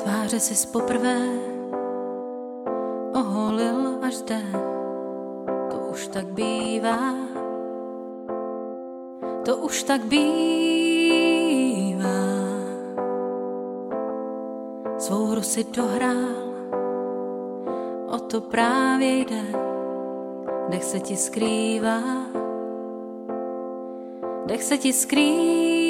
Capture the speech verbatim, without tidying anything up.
Tváře si poprvé oholil až zde, to už tak bývá, to už tak bývá. Svou hru si dohrál, o to právě jde, dech se ti skrývá, dech se ti skrývá.